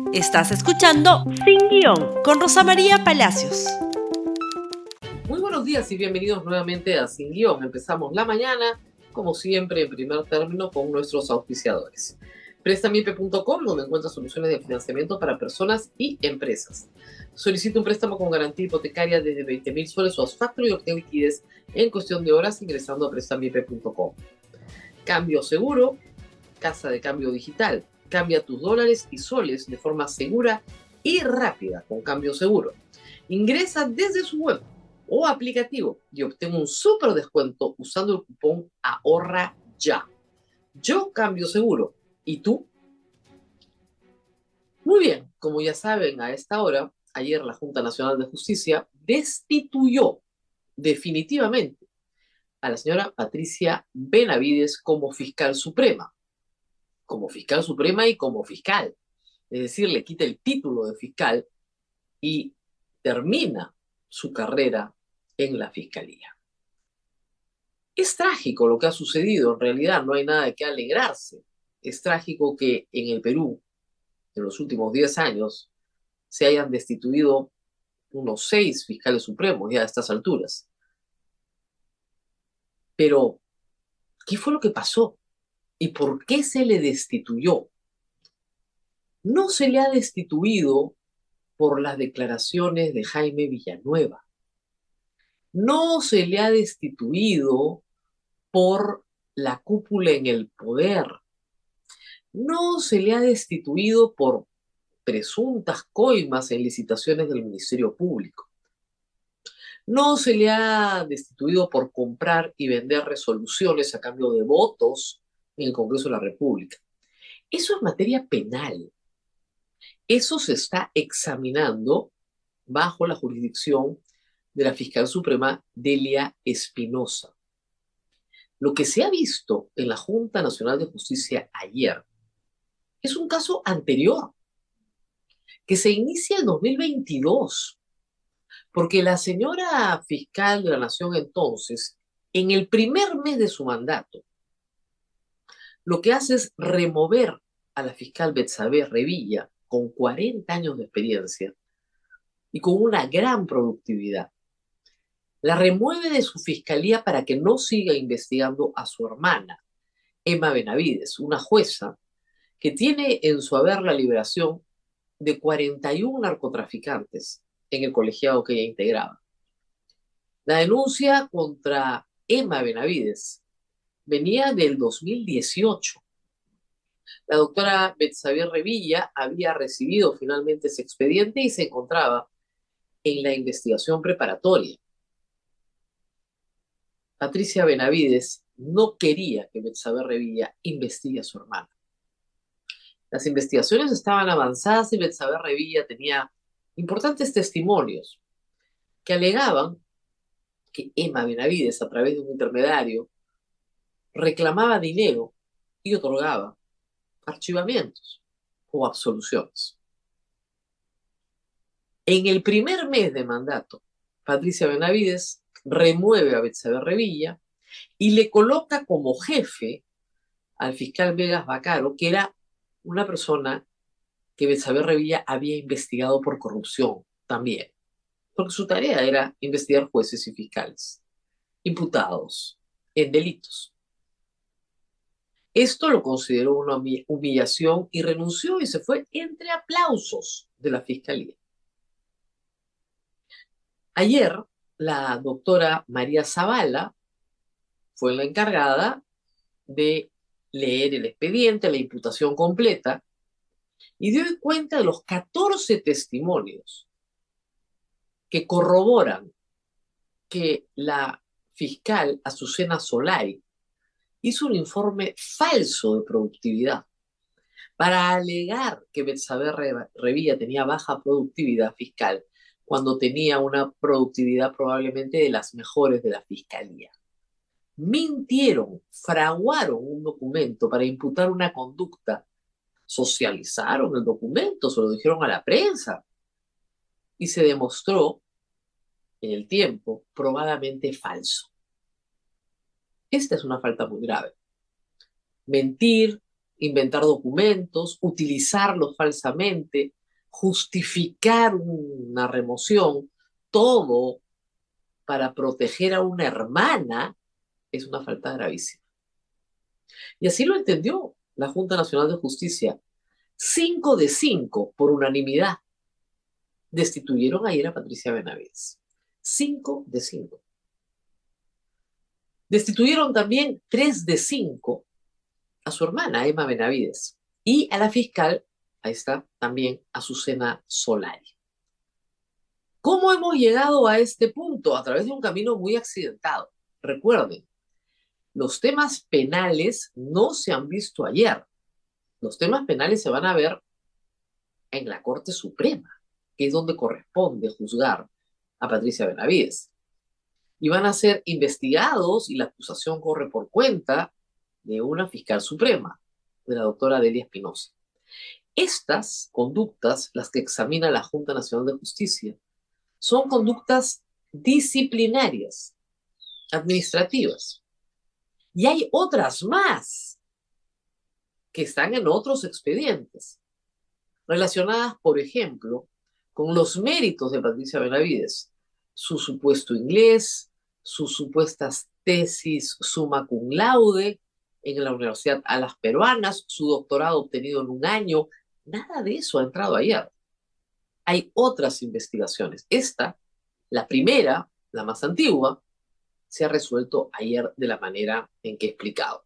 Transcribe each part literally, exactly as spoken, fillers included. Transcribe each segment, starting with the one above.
Estás escuchando Sin Guión con Rosa María Palacios. Muy buenos días y bienvenidos nuevamente a Sin Guión. Empezamos la mañana, como siempre, en primer término con nuestros auspiciadores. Prestamipe punto com, donde encuentras soluciones de financiamiento para personas y empresas. Solicita un préstamo con garantía hipotecaria desde veinte mil soles o Azfactor y obtén liquidez en cuestión de horas ingresando a Prestamipe punto com. Cambio seguro, casa de cambio digital. Cambia tus dólares y soles de forma segura y rápida con Cambio Seguro. Ingresa desde su web o aplicativo y obtén un súper descuento usando el cupón Ahorra Ya. Yo Cambio Seguro. ¿Y tú? Muy bien, como ya saben, a esta hora, ayer la Junta Nacional de Justicia destituyó definitivamente a la señora Patricia Benavides como fiscal suprema. Como fiscal suprema y como fiscal. Es decir, le quita el título de fiscal y termina su carrera en la fiscalía. Es trágico lo que ha sucedido, en realidad no hay nada de qué alegrarse. Es trágico que en el Perú, en los últimos diez años, se hayan destituido unos seis fiscales supremos ya a estas alturas. Pero, ¿qué fue lo que pasó? ¿Y por qué se le destituyó? No se le ha destituido por las declaraciones de Jaime Villanueva. No se le ha destituido por la cúpula en el poder. No se le ha destituido por presuntas coimas en licitaciones del Ministerio Público. No se le ha destituido por comprar y vender resoluciones a cambio de votos en el Congreso de la República. Eso es materia penal. Eso se está examinando bajo la jurisdicción de la fiscal suprema Delia Espinosa. Lo que se ha visto en la Junta Nacional de Justicia ayer es un caso anterior, que se inicia en dos mil veintidós, porque la señora fiscal de la Nación entonces, en el primer mes de su mandato, lo que hace es remover a la fiscal Betsabe Revilla, con cuarenta años de experiencia y con una gran productividad. La remueve de su fiscalía para que no siga investigando a su hermana, Emma Benavides, una jueza que tiene en su haber la liberación de cuarenta y uno narcotraficantes en el colegiado que ella integraba. La denuncia contra Emma Benavides venía del dos mil dieciocho. La doctora Betsabe Revilla había recibido finalmente ese expediente y se encontraba en la investigación preparatoria. Patricia Benavides no quería que Betsabe Revilla investigue a su hermana. Las investigaciones estaban avanzadas y Betsabe Revilla tenía importantes testimonios que alegaban que Emma Benavides, a través de un intermediario, reclamaba dinero y otorgaba archivamientos o absoluciones. En el primer mes de mandato, Patricia Benavides remueve a Betsabe Revilla y le coloca como jefe al fiscal Vegas Bacaro, que era una persona que Betsabe Revilla había investigado por corrupción también, porque su tarea era investigar jueces y fiscales imputados en delitos. Esto lo consideró una humillación y renunció y se fue entre aplausos de la fiscalía. Ayer, la doctora María Zavala fue la encargada de leer el expediente, la imputación completa, y dio cuenta de los catorce testimonios que corroboran que la fiscal Azucena Solari hizo un informe falso de productividad para alegar que Betsabe Revilla tenía baja productividad fiscal cuando tenía una productividad probablemente de las mejores de la fiscalía. Mintieron, fraguaron un documento para imputar una conducta, socializaron el documento, se lo dijeron a la prensa y se demostró en el tiempo probadamente falso. Esta es una falta muy grave. Mentir, inventar documentos, utilizarlos falsamente justificar una remoción, todo para proteger a una hermana, es una falta gravísima. Y así lo entendió la Junta Nacional de Justicia. Cinco de cinco, por unanimidad, destituyeron ayer a Patricia Benavides. Cinco de cinco. Destituyeron también tres de cinco a su hermana, Emma Benavides, y a la fiscal, ahí está, también Azucena Solari. ¿Cómo hemos llegado a este punto? A través de un camino muy accidentado. Recuerden, los temas penales no se han visto ayer. Los temas penales se van a ver en la Corte Suprema, que es donde corresponde juzgar a Patricia Benavides. Y van a ser investigados y la acusación corre por cuenta de una fiscal suprema, de la doctora Delia Espinosa. Estas conductas, las que examina la Junta Nacional de Justicia, son conductas disciplinarias, administrativas. Y hay otras más que están en otros expedientes, relacionadas, por ejemplo, con los méritos de Patricia Benavides, su supuesto inglés, sus supuestas tesis summa cum laude en la Universidad Alas Peruanas, su doctorado obtenido en un año. Nada de eso ha entrado ayer. Hay otras investigaciones. Esta, la primera, la más antigua, se ha resuelto ayer de la manera en que he explicado.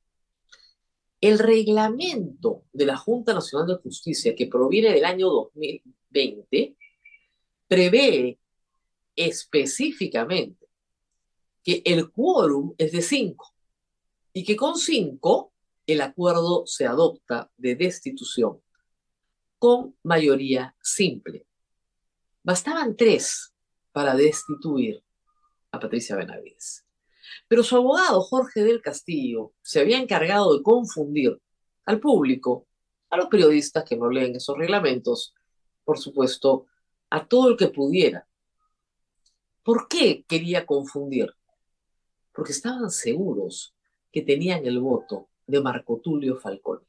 El reglamento de la Junta Nacional de Justicia, que proviene del año dos mil veinte, prevé específicamente que el quórum es de cinco y que con cinco el acuerdo se adopta de destitución con mayoría simple. Bastaban tres para destituir a Patricia Benavides. Pero su abogado, Jorge del Castillo, se había encargado de confundir al público, a los periodistas que no leen esos reglamentos, por supuesto, a todo el que pudiera. ¿Por qué quería confundir? Porque estaban seguros que tenían el voto de Marco Tulio Falconi.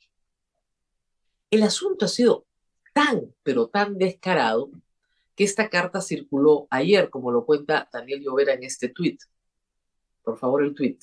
El asunto ha sido tan, pero tan descarado que esta carta circuló ayer, como lo cuenta Daniel Llovera en este tuit. Por favor, el tuit.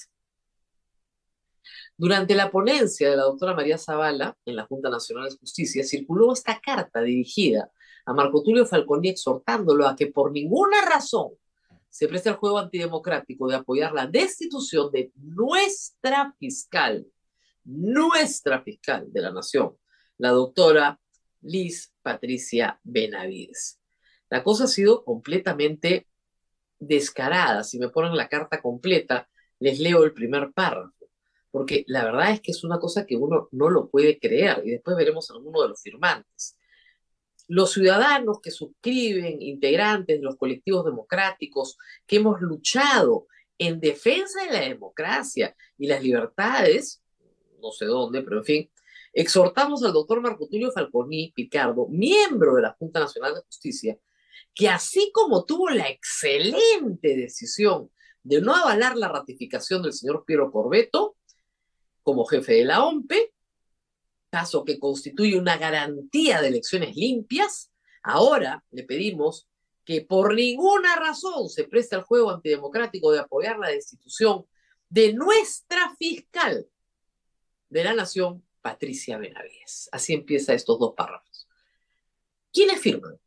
Durante la ponencia de la doctora María Zavala en la Junta Nacional de Justicia, circuló esta carta dirigida a Marco Tulio Falconi exhortándolo a que por ninguna razón se preste al juego antidemocrático de apoyar la destitución de nuestra fiscal, nuestra fiscal de la Nación, la doctora Liz Patricia Benavides. La cosa ha sido completamente descarada. Si me ponen la carta completa, les leo el primer párrafo, porque la verdad es que es una cosa que uno no lo puede creer, y después veremos a alguno de los firmantes. Los ciudadanos que suscriben, integrantes de los colectivos democráticos, que hemos luchado en defensa de la democracia y las libertades, no sé dónde, pero en fin, exhortamos al doctor Marco Tulio Falconi Picardo, miembro de la Junta Nacional de Justicia, que así como tuvo la excelente decisión de no avalar la ratificación del señor Piero Corvetto como jefe de la O M P E, caso que constituye una garantía de elecciones limpias, ahora le pedimos que por ninguna razón se preste al juego antidemocrático de apoyar la destitución de nuestra fiscal de la Nación, Patricia Benavides. Así empieza estos dos párrafos. ¿Quiénes firman?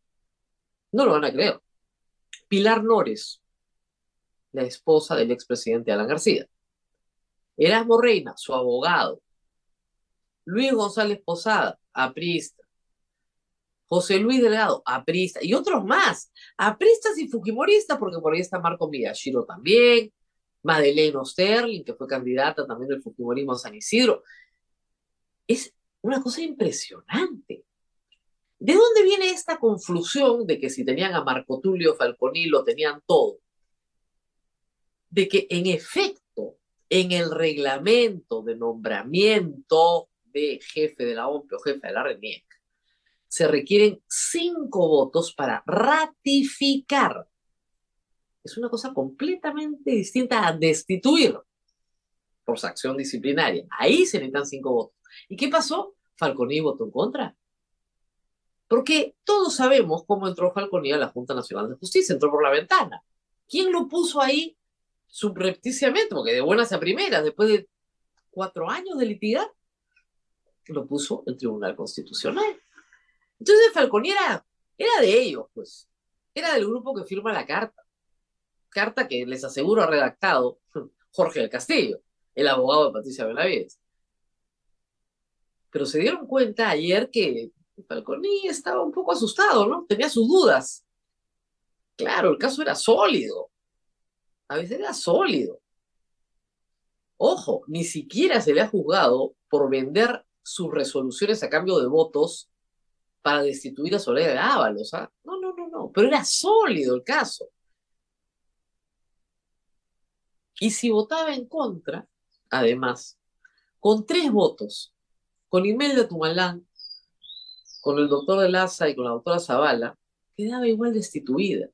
No lo van a creer. Pilar Nores, la esposa del expresidente Alan García. Erasmo Reina, su abogado. Luis González Posada, aprista. José Luis Delgado, aprista. Y otros más, apristas y fujimoristas, porque por ahí está Marco Miyashiro también, Madeleine Osterling, que fue candidata también del fujimorismo en San Isidro. Es una cosa impresionante. ¿De dónde viene esta confusión de que si tenían a Marco Tulio Falconi lo tenían todo? De que en efecto, en el reglamento de nombramiento de jefe de la O M P E o jefe de la RENIEC, se requieren cinco votos para ratificar. Es una cosa completamente distinta a destituir por sanción disciplinaria. Ahí se necesitan cinco votos. ¿Y qué pasó? Falconi votó en contra. Porque todos sabemos cómo entró Falconía a la Junta Nacional de Justicia, entró por la ventana. ¿Quién lo puso ahí subrepticiamente? Porque de buenas a primeras, después de cuatro años de litigar, lo puso el Tribunal Constitucional. Entonces Falconía era, era de ellos, pues. Era del grupo que firma la carta. Carta que les aseguro ha redactado Jorge del Castillo, el abogado de Patricia Benavides. Pero se dieron cuenta ayer que Falconi estaba un poco asustado, ¿no? Tenía sus dudas. Claro, el caso era sólido. A veces era sólido. Ojo, ni siquiera se le ha juzgado por vender sus resoluciones a cambio de votos para destituir a Soledad de Ábalos. ¿Ah? No, no, no, no. Pero era sólido el caso. Y si votaba en contra, además, con tres votos, con Imelda Tumalán, con el doctor de Laza y con la doctora Zavala, quedaba igual destituida.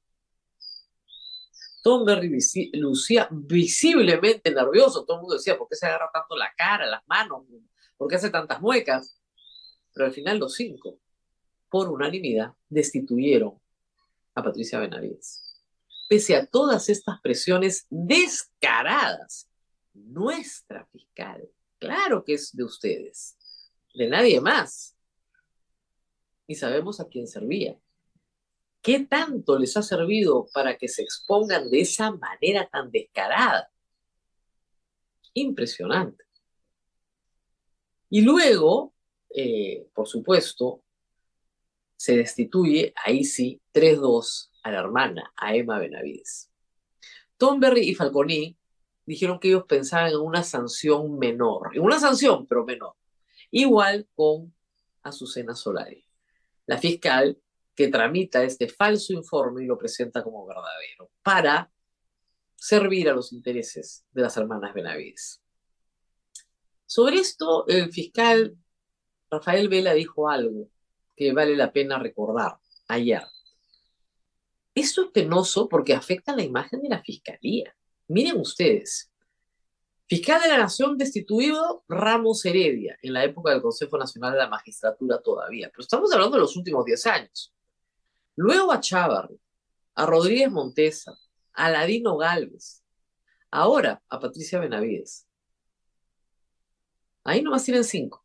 Thornberry visi lucía visiblemente nervioso. Todo el mundo decía, ¿por qué se agarra tanto la cara, las manos? ¿Por qué hace tantas muecas? Pero al final los cinco, por unanimidad, destituyeron a Patricia Benavides. Pese a todas estas presiones descaradas, nuestra fiscal, claro que es de ustedes, de nadie más. Y sabemos a quién servía. ¿Qué tanto les ha servido para que se expongan de esa manera tan descarada? Impresionante. Y luego, eh, por supuesto, se destituye, ahí sí, tres dos a la hermana, a Emma Benavides. Thornberry y Falconi dijeron que ellos pensaban en una sanción menor, en una sanción, pero menor. Igual con Azucena Solari, la fiscal que tramita este falso informe y lo presenta como verdadero, para servir a los intereses de las hermanas Benavides. Sobre esto, el fiscal Rafael Vela dijo algo que vale la pena recordar ayer. Esto es penoso porque afecta la imagen de la fiscalía. Miren ustedes, fiscal de la Nación destituido Ramos Heredia, en la época del Consejo Nacional de la Magistratura todavía, pero estamos hablando de los últimos diez años. Luego a Chávarri, a Rodríguez Montesa, a Ladino Gálvez, ahora a Patricia Benavides. Ahí nomás tienen cinco.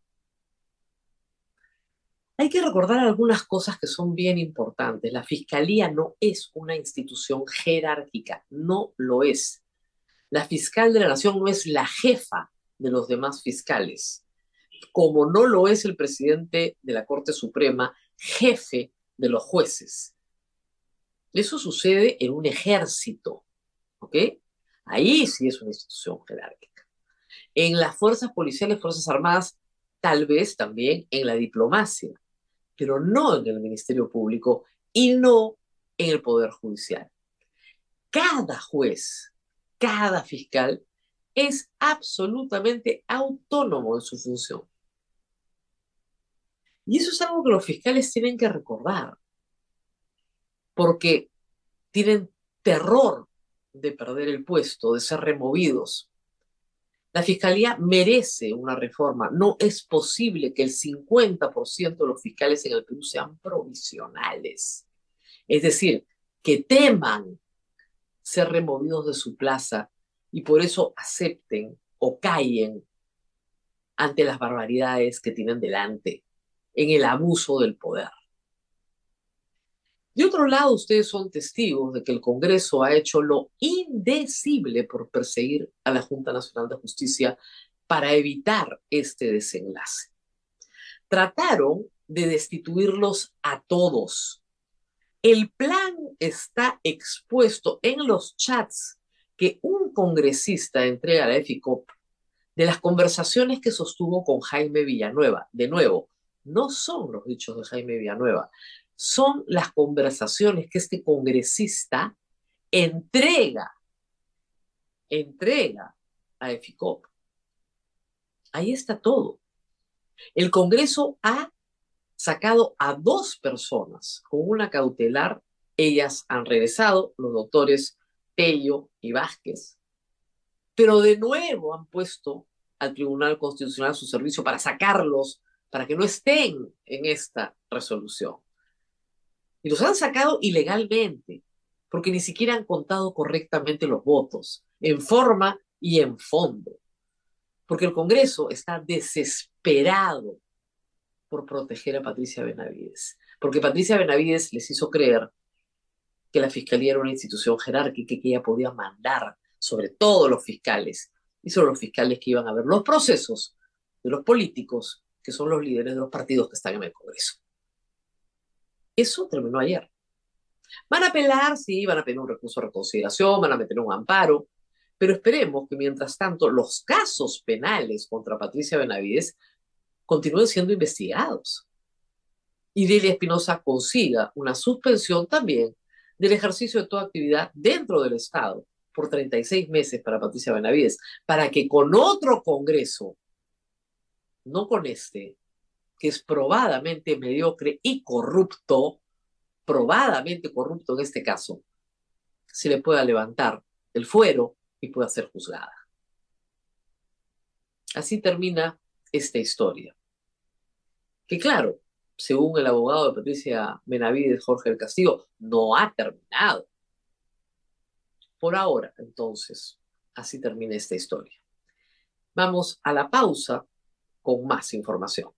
Hay que recordar algunas cosas que son bien importantes. La Fiscalía no es una institución jerárquica, no lo es. La fiscal de la Nación no es la jefa de los demás fiscales, como no lo es el presidente de la Corte Suprema, jefe de los jueces. Eso sucede en un ejército, ¿ok? Ahí sí es una institución jerárquica. En las fuerzas policiales, fuerzas armadas, tal vez también en la diplomacia, pero no en el Ministerio Público y no en el Poder Judicial. Cada juez, cada fiscal es absolutamente autónomo en su función. Y eso es algo que los fiscales tienen que recordar, porque tienen terror de perder el puesto, de ser removidos. La Fiscalía merece una reforma. No es posible que el cincuenta por ciento de los fiscales en el Perú sean provisionales. Es decir, que teman ser removidos de su plaza y por eso acepten o callen ante las barbaridades que tienen delante en el abuso del poder. De otro lado, ustedes son testigos de que el Congreso ha hecho lo indecible por perseguir a la Junta Nacional de Justicia para evitar este desenlace. Trataron de destituirlos a todos. El plan está expuesto en los chats que un congresista entrega a la EFICOP de las conversaciones que sostuvo con Jaime Villanueva. De nuevo, no son los dichos de Jaime Villanueva, son las conversaciones que este congresista entrega, entrega a EFICOP. Ahí está todo. El Congreso ha sacado a dos personas con una cautelar. Ellas han regresado, los doctores Tello y Vázquez, pero de nuevo han puesto al Tribunal Constitucional a su servicio para sacarlos para que no estén en esta resolución. Y los han sacado ilegalmente, porque ni siquiera han contado correctamente los votos, en forma y en fondo. Porque el Congreso está desesperado por proteger a Patricia Benavides. Porque Patricia Benavides les hizo creer que la Fiscalía era una institución jerárquica y que ella podía mandar sobre todos los fiscales y sobre los fiscales que iban a ver los procesos de los políticos, que son los líderes de los partidos que están en el Congreso. Eso terminó ayer. Van a apelar, sí, van a pedir un recurso de reconsideración, van a meter un amparo, pero esperemos que mientras tanto los casos penales contra Patricia Benavides continúen siendo investigados. Y Delia Espinosa consiga una suspensión también del ejercicio de toda actividad dentro del Estado por treinta y seis meses para Patricia Benavides, para que con otro Congreso, no con este, que es probadamente mediocre y corrupto, probadamente corrupto en este caso, se le pueda levantar el fuero y pueda ser juzgada. Así termina esta historia. Que claro, según el abogado de Patricia Benavides, Jorge del Castillo, no ha terminado. Por ahora, entonces, así termina esta historia. Vamos a la pausa con más información.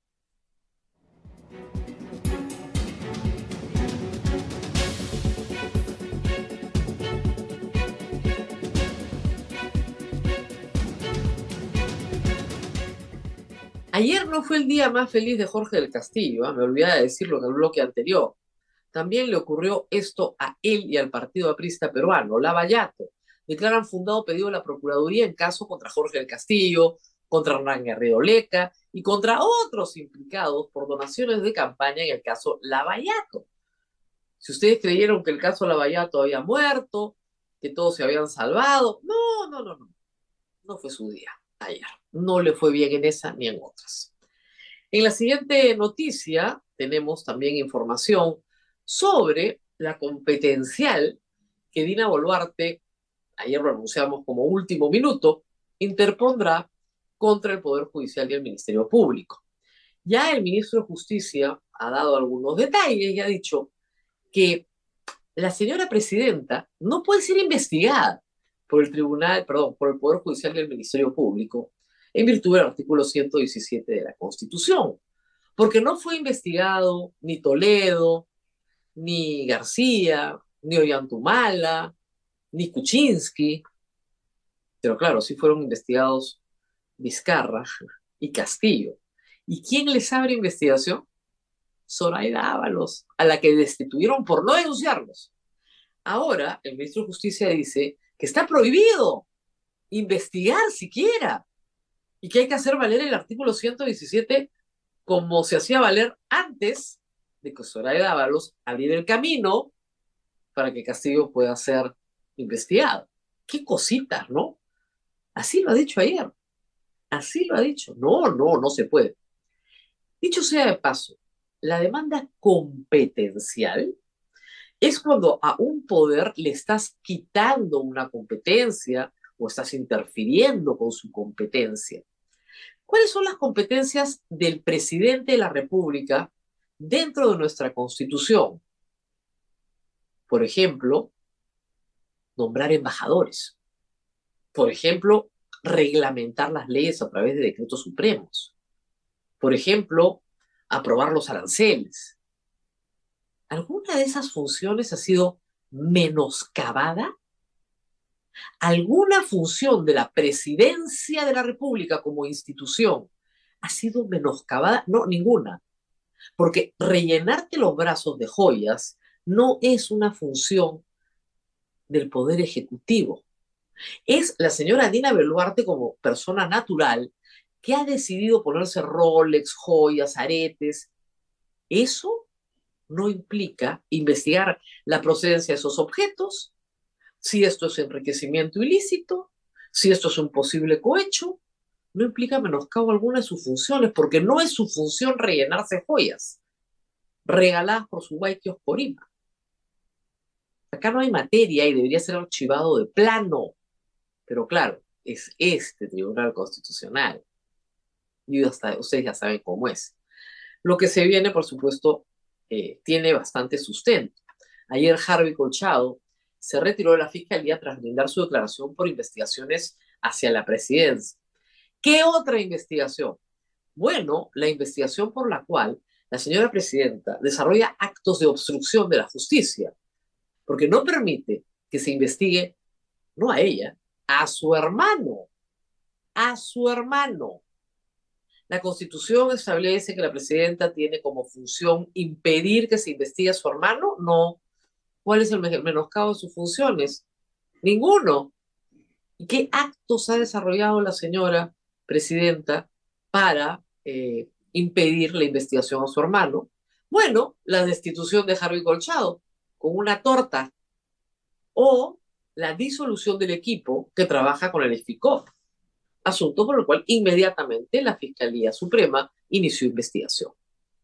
Ayer no fue el día más feliz de Jorge del Castillo, ¿eh? Me olvidé de decirlo en el bloque anterior. También le ocurrió esto a él y al Partido Aprista Peruano. Lavallato declaran fundado pedido de la Procuraduría en caso contra Jorge del Castillo, contra Hernán Garrido Leca y contra otros implicados por donaciones de campaña en el caso Lavallato. Si ustedes creyeron que el caso Lavallato había muerto, que todos se habían salvado, no, no, no, no. No fue su día ayer. No le fue bien en esa ni en otras. En la siguiente noticia tenemos también información sobre la competencial que Dina Boluarte, ayer lo anunciamos como último minuto, interpondrá contra el Poder Judicial y el Ministerio Público. Ya el ministro de Justicia ha dado algunos detalles y ha dicho que la señora presidenta no puede ser investigada por el Tribunal, perdón, por el Poder Judicial y el Ministerio Público en virtud del artículo ciento diecisiete de la Constitución, porque no fue investigado ni Toledo, ni García, ni Ollantumala, ni Kuczynski, pero claro, sí fueron investigados Vizcarra y Castillo. ¿Y quién les abre investigación? Zoraida Ábalos, a la que destituyeron por no denunciarlos. Ahora, el ministro de Justicia dice que está prohibido investigar siquiera y que hay que hacer valer el artículo ciento diecisiete como se hacía valer antes de que Zoraida Ábalos abriera el camino para que Castillo pueda ser investigado. Qué cositas, ¿no? Así lo ha dicho ayer. Así lo ha dicho. No, no, no se puede. Dicho sea de paso, la demanda competencial es cuando a un poder le estás quitando una competencia o estás interfiriendo con su competencia. ¿Cuáles son las competencias del presidente de la República dentro de nuestra Constitución? Por ejemplo, nombrar embajadores. Por ejemplo, reglamentar las leyes a través de decretos supremos. Por ejemplo, aprobar los aranceles. ¿Alguna de esas funciones ha sido menoscabada? ¿Alguna función de la presidencia de la República como institución ha sido menoscabada? No, ninguna. Porque rellenarte los brazos de joyas no es una función del Poder Ejecutivo. Es la señora Dina Boluarte como persona natural que ha decidido ponerse Rolex, joyas, aretes. Eso no implica investigar la procedencia de esos objetos, si esto es enriquecimiento ilícito, si esto es un posible cohecho, no implica menoscabo alguna de sus funciones, porque no es su función rellenarse joyas regaladas por su guay Porima. Acá no hay materia y debería ser archivado de plano, pero claro, es este Tribunal Constitucional y hasta ustedes ya saben cómo es. Lo que se viene, por supuesto, eh, tiene bastante sustento. Ayer Harvey Colchado se retiró de la fiscalía tras brindar su declaración por investigaciones hacia la presidencia. ¿Qué otra investigación? Bueno, la investigación por la cual la señora presidenta desarrolla actos de obstrucción de la justicia, porque no permite que se investigue, no a ella, a su hermano, a su hermano. La Constitución establece que la presidenta tiene como función impedir que se investigue a su hermano. No. ¿Cuál es el menoscabo de sus funciones? Ninguno. ¿Y qué actos ha desarrollado la señora presidenta para eh, impedir la investigación a su hermano? Bueno, la destitución de Harvey Colchado con una torta, o la disolución del equipo que trabaja con el FICOP, asunto por el cual inmediatamente la Fiscalía Suprema inició investigación.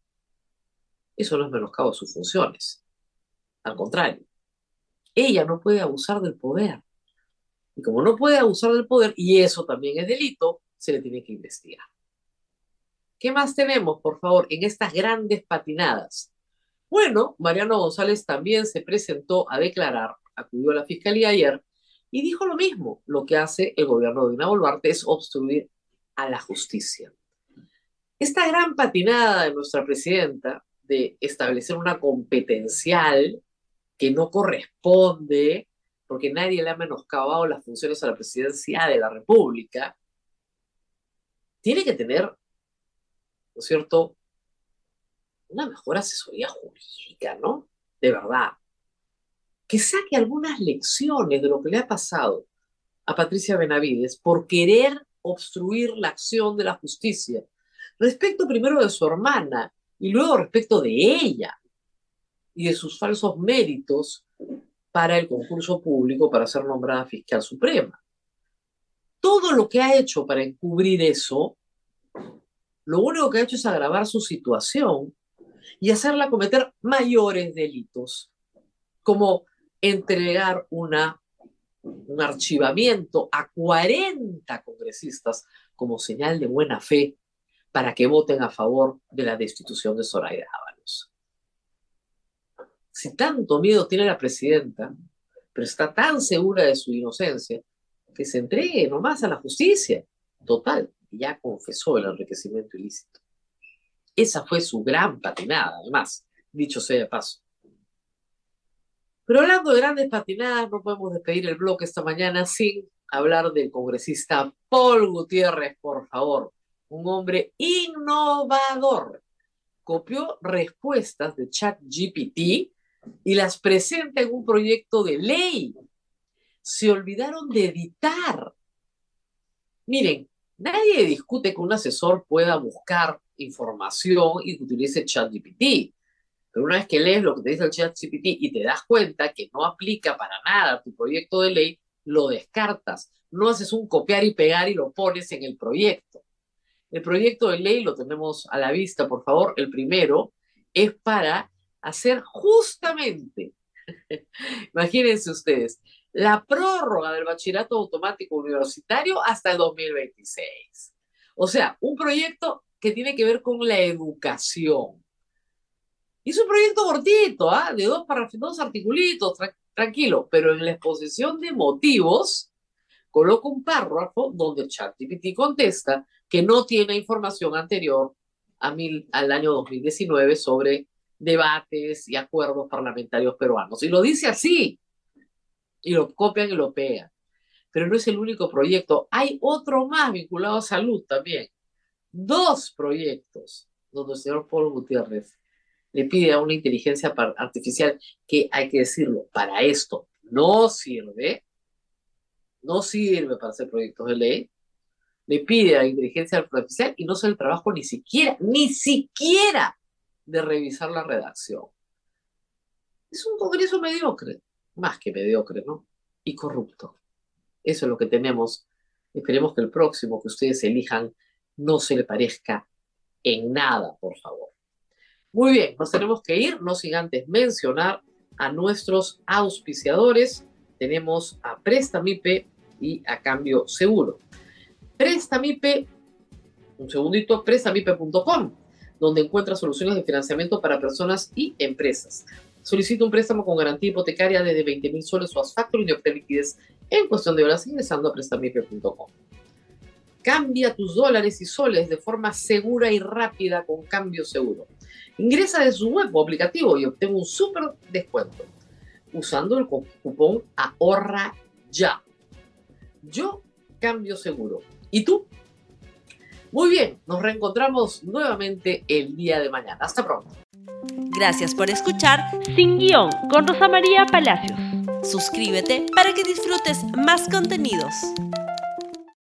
Eso no es menoscabo de sus funciones. Al contrario, ella no puede abusar del poder. Y como no puede abusar del poder, y eso también es delito, se le tiene que investigar. ¿Qué más tenemos, por favor, en estas grandes patinadas? Bueno, Mariano González también se presentó a declarar, acudió a la Fiscalía ayer, y dijo lo mismo. Lo que hace el gobierno de Dina Boluarte es obstruir a la justicia. Esta gran patinada de nuestra presidenta de establecer una competencial que no corresponde, porque nadie le ha menoscabado las funciones a la presidencia de la República, tiene que tener, ¿no es cierto?, una mejor asesoría jurídica, ¿no? De verdad. Que saque algunas lecciones de lo que le ha pasado a Patricia Benavides por querer obstruir la acción de la justicia, respecto primero de su hermana y luego respecto de ella y de sus falsos méritos para el concurso público para ser nombrada fiscal suprema. Todo lo que ha hecho para encubrir eso, lo único que ha hecho es agravar su situación y hacerla cometer mayores delitos, como entregar una, un archivamiento a cuarenta congresistas como señal de buena fe para que voten a favor de la destitución de Zoraida Ábalos. Si tanto miedo tiene la presidenta, pero está tan segura de su inocencia, que se entregue nomás a la justicia. Total, ya confesó el enriquecimiento ilícito. Esa fue su gran patinada, además, dicho sea de paso. Pero hablando de grandes patinadas, no podemos despedir el bloque esta mañana sin hablar del congresista Paul Gutiérrez, por favor. Un hombre innovador. Copió respuestas de ChatGPT y las presenta en un proyecto de ley. Se olvidaron de editar. Miren, nadie discute que un asesor pueda buscar información y que utilice ChatGPT. Pero una vez que lees lo que te dice el ChatGPT y te das cuenta que no aplica para nada tu proyecto de ley, lo descartas. No haces un copiar y pegar y lo pones en el proyecto. El proyecto de ley lo tenemos a la vista, por favor. El primero es para hacer justamente, imagínense ustedes, la prórroga del bachillerato automático universitario hasta el dos mil veintiséis. O sea, un proyecto que tiene que ver con la educación. Y es un proyecto cortito, ¿ah? De dos, para, dos articulitos, tra tranquilo, pero en la exposición de motivos coloca un párrafo donde ChatGPT contesta que no tiene información anterior a mil, al año dos mil diecinueve sobre debates y acuerdos parlamentarios peruanos. Y lo dice así, y lo copian y lo pegan. Pero no es el único proyecto. Hay otro más vinculado a salud también. Dos proyectos donde el señor Paul Gutiérrez le pide a una inteligencia artificial que, hay que decirlo, para esto no sirve, no sirve para hacer proyectos de ley, le pide a la inteligencia artificial y no hace el trabajo ni siquiera, ni siquiera de revisar la redacción. Es un Congreso mediocre, más que mediocre, ¿no? Y corrupto. Eso es lo que tenemos. Esperemos que el próximo que ustedes elijan no se le parezca en nada, por favor. Muy bien, nos tenemos que ir, no sin antes mencionar a nuestros auspiciadores. Tenemos a Prestamipe y a Cambio Seguro. Prestamipe, un segundito, prestamipe punto com. donde encuentras soluciones de financiamiento para personas y empresas. Solicita un préstamo con garantía hipotecaria desde veinte mil soles o haz factoring y obtén liquidez en cuestión de horas ingresando a prestamipre punto com. Cambia tus dólares y soles de forma segura y rápida con Cambio Seguro. Ingresa de su web o aplicativo y obtén un súper descuento usando el cupón Ahorra Ya. Yo Cambio Seguro. ¿Y tú? Muy bien, nos reencontramos nuevamente el día de mañana. Hasta pronto. Gracias por escuchar Sin Guión con Rosa María Palacios. Suscríbete para que disfrutes más contenidos.